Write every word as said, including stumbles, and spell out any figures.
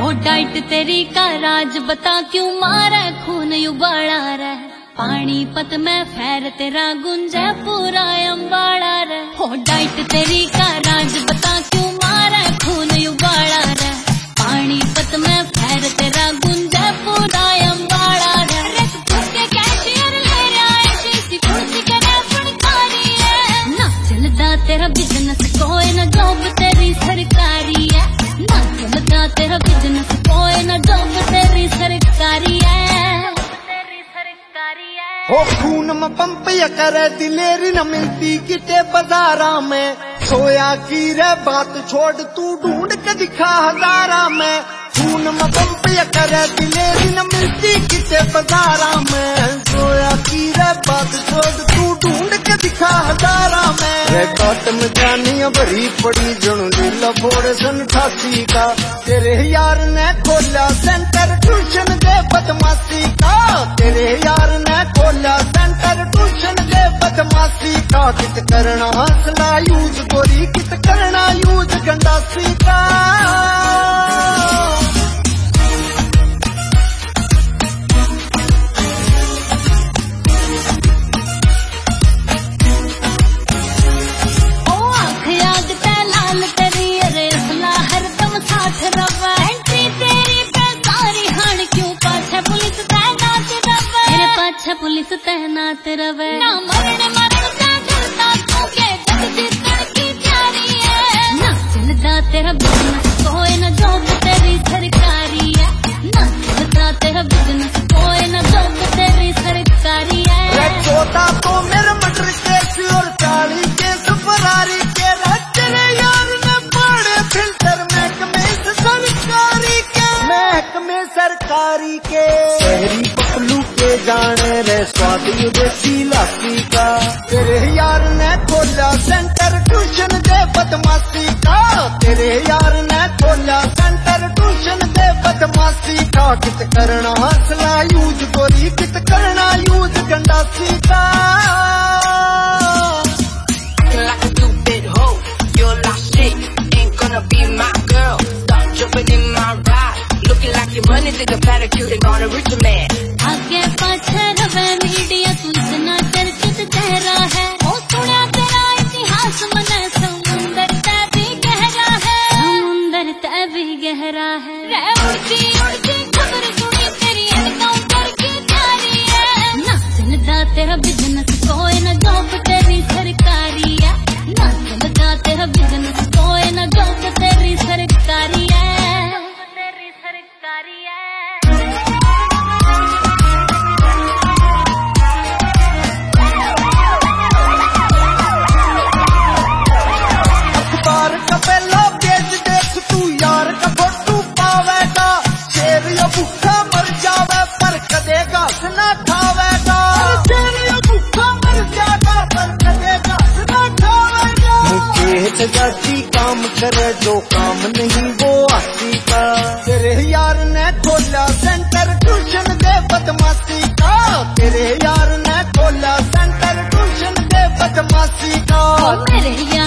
हो डाइट तेरी का राज बता क्यों मारा खून उबाला रह पानीपत में फैर तेरा गुंजे पूरा अम्बाड़ा रे। हो डाइट तेरी का राज बता क्यों मारा खून उबाला रे पानीपत में फैर तेरा गुंजे पूरा अम्बाड़ा रे। के कैशियर ले रहा है शीशी कुर्सी करे फड़कारी है ना चलता तेरा बिजनेस कोई ना जॉब तेरी सरकारी है ना चलता तेरा बिजनेस कोई ना जॉब तेरी सरकारी है। हो खून में पंप या करे दिलेरी न मिलती किटे बाजारा में सोया की रे बात छोड़ तू ढूंढ के दिखा हजारा में। खून में पंप या करे दिलेरी न मिलती किटे बाजारा में सोया की रे बात छोड़ तू ढूंढ के दिखा हजारा में। रे बात में जानिया भरी पड़ी जुनू लीला फोड़ सन ठासी का तेरे यार ने खोला सेंटर ट्यूशन दे बदमाशी का तेरे यार ने खोला सेंटर ट्यूशन दे बदमाशी का। कित करना हंसला यूज गोरी कित करना यूज गंडासी का। पुलिस तैनात रवे ना मरण मरण से डरता तू के जग जीतने की तैयारी है ना चलता तेरा बिजनेस कोई ना जॉब तेरी सरकारी है ना चलता तेरा बिजनेस कोई ना जॉब तेरी सरकारी है। चौथा तो मेरे मटर केस और चाली केस फरारी के तेरे यार ने बड़े फिल्टर महकमे सरकारी के महकमे सरकारी के शहरी पपलू के जाने रे स्वाद देसी लासी का। तेरे यार ने खोला सेंटर ट्यूशन दे बदमाशी का तेरे यार ने खोला सेंटर ट्यूशन दे बदमाशी का। कित करना हंसला यूज गोरी कित करना यूज गंडासी का। Like a stupid hoe, you're like shit, ain't gonna be my girl. Stop jumping in my ride, looking like you're running to the pedicure, they gonna reach a man. आगे पाछे रवे media तू इतना चर्चित चेहरा है ओ सुना तेरा इतिहास मने समुंदर तै भी गहरा है समुंदर तै भी गहरा है। रे उड़ती उड़ती खबर सुनी तेरी एनकाउंटर की तैयारी है ना चलता तेरा बिजनेस कोई ना जॉब तेरी सरकारी है ना चलता तेरा बिजनेस कोई ना जॉब तेरी सरकारी है तेरी सरकारी है। जाती काम करे जो काम नहीं वो आती का। तेरे यार ने खोला सेंटर ट्यूशन दे बदमाशी का तेरे यार ने खोला सेंटर ट्यूशन दे बदमाशी का। मेरे